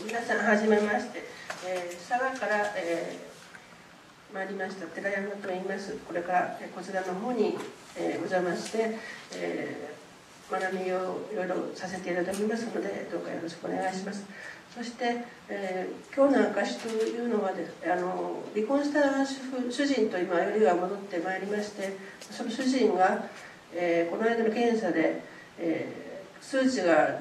皆さんはじめまして、佐賀から、参りました寺山と言います。これからこちらの方に、お邪魔して、学びをいろいろさせていただきますので、どうかよろしくお願いします。そして、今日の証というのは離婚した主人と今よりが戻ってまいりまして、その主人が、この間の検査で、数値が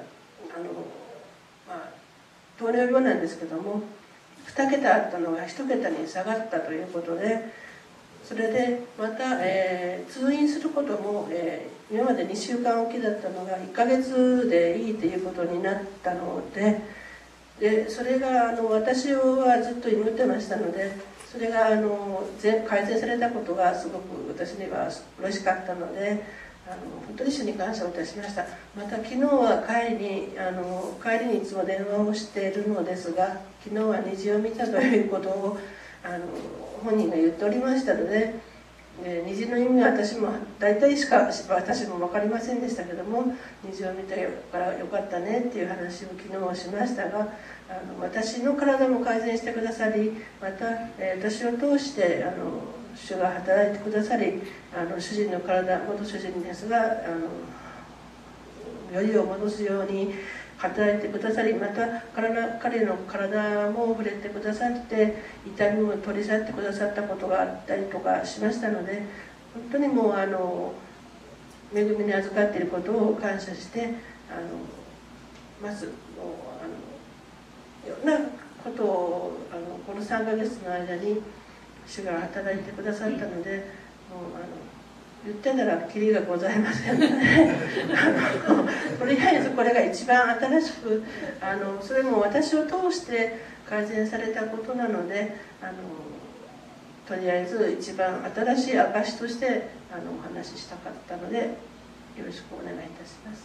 糖尿病なんですけども、2桁あったのが1桁に下がったということで、それでまた、通院することも、今まで2週間おきだったのが1ヶ月でいいということになったので、それが私はずっと祈ってましたので、それが改善されたことがすごく私には嬉しかったので、本当に主に感謝をいたしました。また昨日は帰りにいつも電話をしているのですが、昨日は虹を見たということを本人が言っておりましたので、虹の意味は私も大体しか私も分かりませんでしたけども、虹を見たからよかったねっていう話を昨日はしましたが、私の体も改善してくださり、また、私を通して主が働いてくださり、主人の体、元主人ですがよりを戻すように働いてくださり、また彼の体も触れてくださって、痛みも取り去ってくださったことがあったりとかしましたので、本当にもう恵みに預かっていることを感謝して、まずいろんなことをこの3ヶ月の間に主が働いてくださったので、もう言ってたらキリがございませんのでとりあえずこれが一番新しくそれも私を通して改善されたことなので、とりあえず一番新しい証としてお話ししたかったので、よろしくお願いいたします。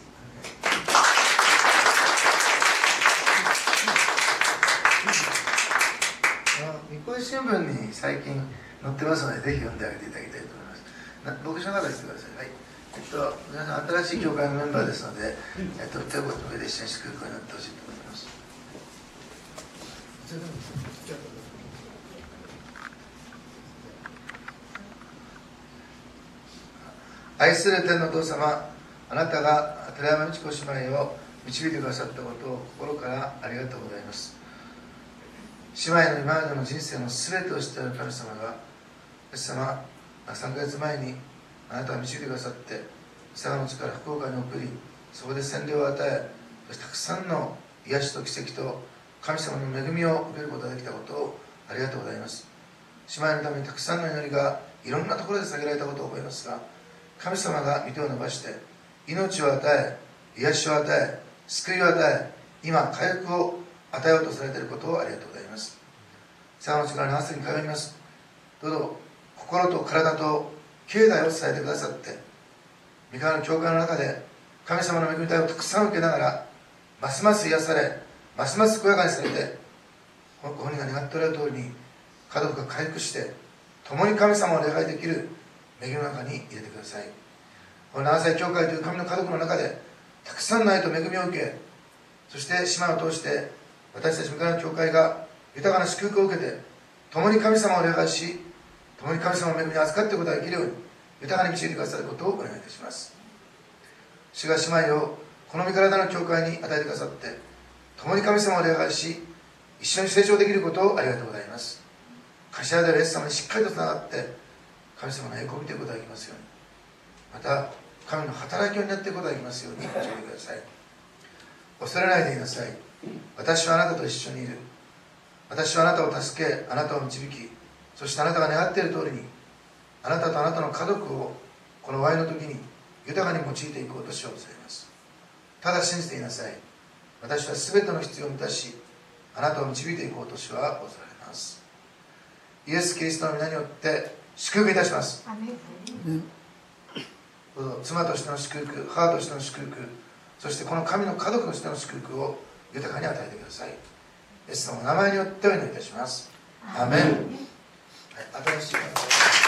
日光新聞に最近載ってますので、ぜひ読んであげていただきたいと思います。牧師の方にしてください。はい。皆さん新しい教会のメンバーですので、手をこの上で一緒に祝福になってほしいと思います。愛する天のお父様、あなたが寺山美智子姉妹を導いてくださったことを心からありがとうございます。姉妹の今までの人生の全てを知っている神様が、イエス様、3ヶ月前にあなたが導いてくださって、佐賀の地から福岡に送り、そこで洗礼を与え、そしてたくさんの癒しと奇跡と神様の恵みを受けることができたことをありがとうございます。姉妹のためにたくさんの祈りがいろんなところで捧げられたことを覚えますが、神様が御手を伸ばして命を与え、癒しを与え、救いを与え、今回復を与えようとされていることをありがとうございます。佐賀の力に合わせに通います。どうぞ心と体と境内を伝えてくださって、御川の教会の中で神様の恵みをたくさん受けながら、ますます癒され、ますます健やかにされて、ご本人が願っておられる通りに家族が回復して、共に神様を礼拝できる恵みの中に入れてください。この7歳教会という神の家族の中でたくさんの愛と恵みを受け、そして姉妹を通して私たち御川の教会が豊かな祝福を受けて、共に神様を礼拝し、共に神様の恵みに預かっていくことができるように豊かに導いてくださることをお願いいたします。主が姉妹をこの御体の教会に与えてくださって、共に神様を礼拝し、一緒に成長できることをありがとうございます。頭であるイエス様にしっかりとつながって神様の栄光を見ていくことができますように、また神の働きを担っていくことができますように導いてください。恐れないでいなさい。私はあなたと一緒にいる。私はあなたを助け、あなたを導き、そしてあなたが願っている通りにあなたとあなたの家族をこの終わりの時に豊かに用いていこうと主はございます。ただ信じていなさい。私は全ての必要を満たし、あなたを導いていこうと主はございます。イエス・キリストの皆によって祝福いたします。どうぞ妻としての祝福、母としての祝福、そしてこの神の家族としての祝福を豊かに与えてください。イエス様の名前によってお祈りいたします。アメン。はい、新しい